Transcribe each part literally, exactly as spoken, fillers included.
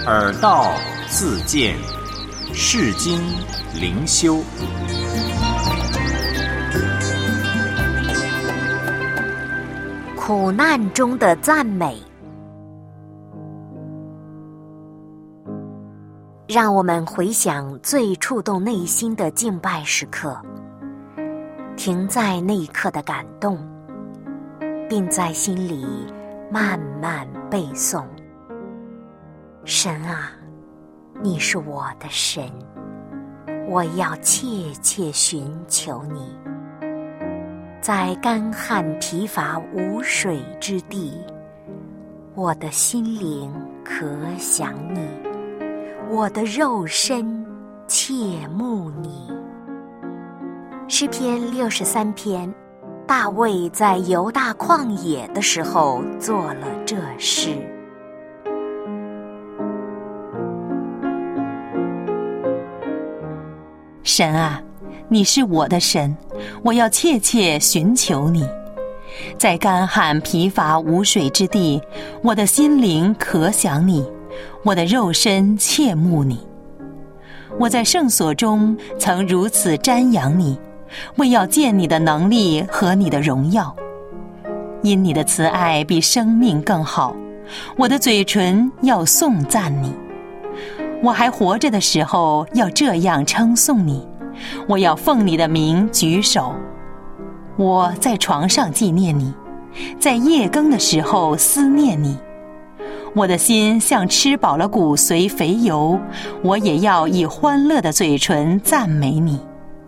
耳道自见，世经灵修。 苦难中的赞美，让我们回想最触动内心的敬拜时刻，停在那一刻的感动，并在心里慢慢背诵：神啊，你是我的神，我要切切寻求你。在干旱疲乏无水之地，我的心灵可想你，我的肉身切慕你。诗篇六十三篇，大卫在犹大旷野的时候做了这诗。 神啊，你是我的神，我要切切寻求你。在干旱疲乏无水之地，我的心灵可想你，我的肉身切慕你。我在圣所中曾如此瞻仰你，为要见你的能力和你的荣耀。因你的慈爱比生命更好，我的嘴唇要颂赞你。我还活着的时候要这样称颂你，我要奉你的名举手。我在床上纪念你，在夜更的时候思念你。我的心像吃饱了骨髓肥油，我也要以欢乐的嘴唇赞美你。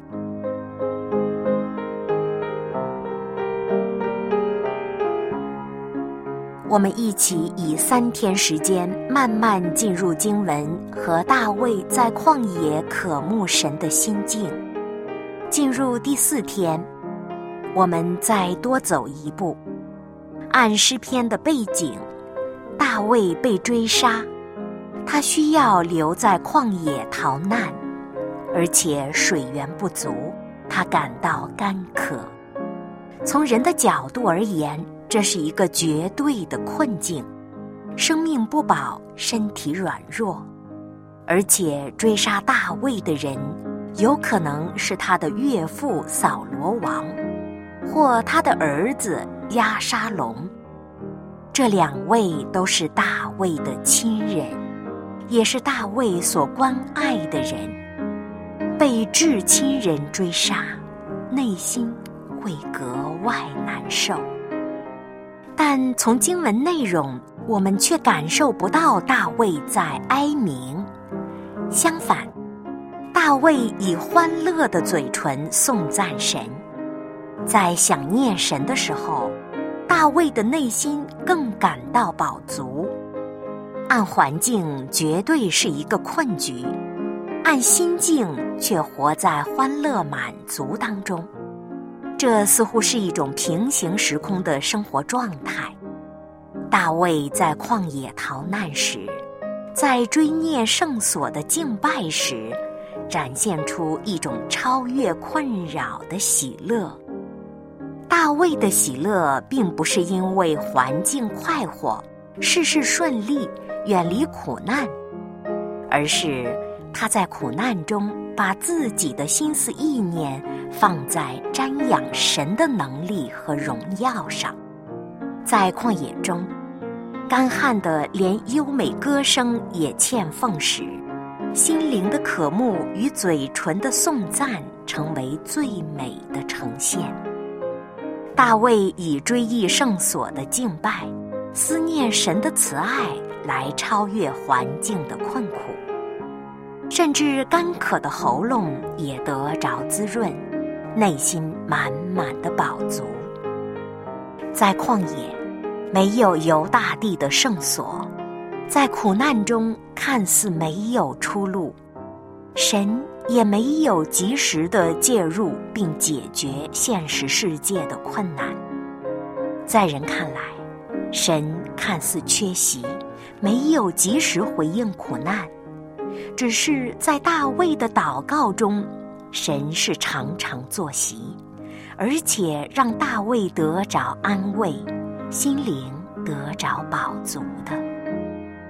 我们一起以三天时间慢慢进入经文和大卫在旷野渴慕神的心境。进入第四天，我们再多走一步，按诗篇的背景，大卫被追杀，他需要留在旷野逃难，而且水源不足，他感到干渴。从人的角度而言，这是一个绝对的困境，生命不保，身体软弱，而且追杀大卫的人有可能是他的岳父扫罗王，或他的儿子押沙龙。这两位都是大卫的亲人，也是大卫所关爱的人，被至亲人追杀，内心会格外难受。但从经文内容，我们却感受不到大卫在哀鸣，相反，大卫以欢乐的嘴唇颂赞神。在想念神的时候，大卫的内心更感到饱足。按环境绝对是一个困局，按心境却活在欢乐满足当中。这似乎是一种平行时空的生活状态。大卫在旷野逃难时，在追念圣所的敬拜时，展现出一种超越困扰的喜乐。大卫的喜乐并不是因为环境快活，事事顺利，远离苦难，而是他在苦难中把自己的心思意念放在瞻仰神的能力和荣耀上。在旷野中，干旱的连优美歌声也欠奉时，心灵的渴慕与嘴唇的颂赞成为最美的呈现。大卫以追忆圣所的敬拜，思念神的慈爱来超越环境的困苦，甚至干渴的喉咙也得着滋润，内心满满的饱足。在旷野，没有犹大地的圣所，在苦难中看似没有出路，神也没有及时的介入并解决现实世界的困难。在人看来，神看似缺席，没有及时回应苦难，只是在大卫的祷告中，神是常常作席，而且让大卫得着安慰，心灵得着饱足的。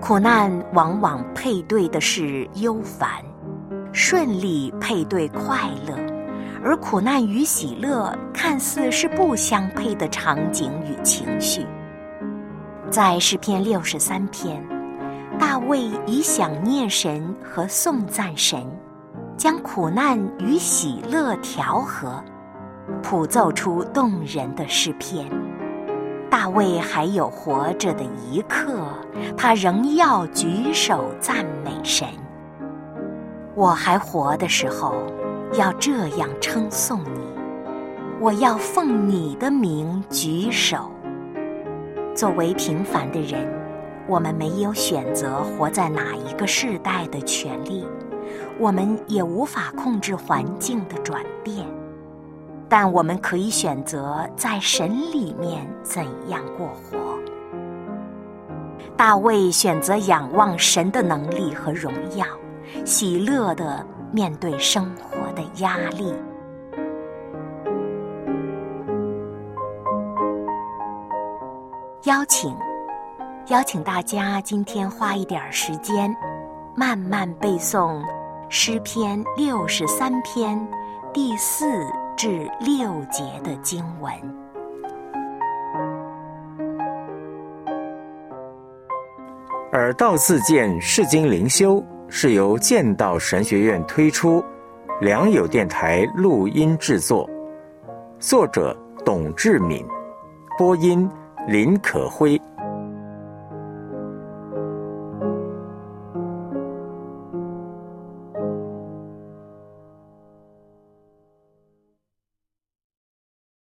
苦难往往配对的是忧烦，顺利配对快乐，而苦难与喜乐看似是不相配的场景与情绪。在诗篇六十三篇，大卫以想念神和颂赞神，将苦难与喜乐调和，谱奏出动人的诗篇。大卫还有活着的一刻，他仍要举手赞美神。我还活的时候，要这样称颂你，我要奉你的名举手。作为平凡的人，我们没有选择活在哪一个世代的权利，我们也无法控制环境的转变，但我们可以选择在神里面怎样过活。大卫选择仰望神的能力和荣耀，喜乐地面对生活的压力。邀请邀请大家今天花一点时间，慢慢背诵诗篇六十三篇第四至六节的经文。 耳道自荐释经灵修是由剑道神学院推出，良友电台录音制作，作者董志敏，播音林可辉。